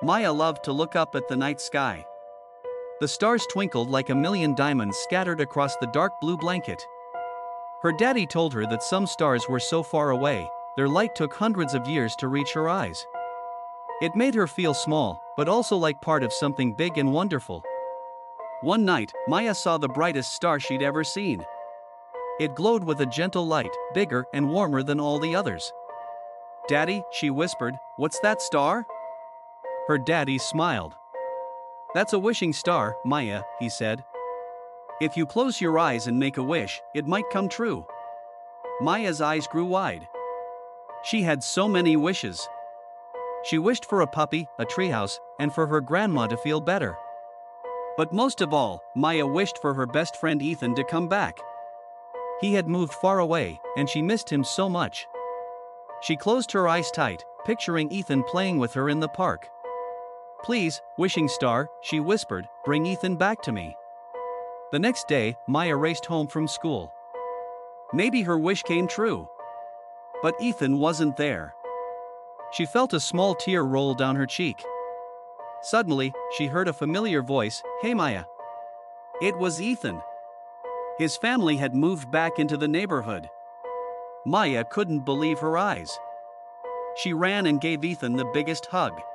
Maya loved to look up at the night sky. The stars twinkled like a million diamonds scattered across the dark blue blanket. Her daddy told her that some stars were so far away, their light took hundreds of years to reach her eyes. It made her feel small, but also like part of something big and wonderful. One night, Maya saw the brightest star she'd ever seen. It glowed with a gentle light, bigger and warmer than all the others. "Daddy," she whispered, "what's that star?" Her daddy smiled. "That's a wishing star, Maya," he said. "If you close your eyes and make a wish, it might come true." Maya's eyes grew wide. She had so many wishes. She wished for a puppy, a treehouse, and for her grandma to feel better. But most of all, Maya wished for her best friend Ethan to come back. He had moved far away, and she missed him so much. She closed her eyes tight, picturing Ethan playing with her in the park. "Please, wishing star," she whispered, "bring Ethan back to me." The next day, Maya raced home from school. Maybe her wish came true. But Ethan wasn't there. She felt a small tear roll down her cheek. Suddenly, she heard a familiar voice, "Hey Maya." It was Ethan. His family had moved back into the neighborhood. Maya couldn't believe her eyes. She ran and gave Ethan the biggest hug.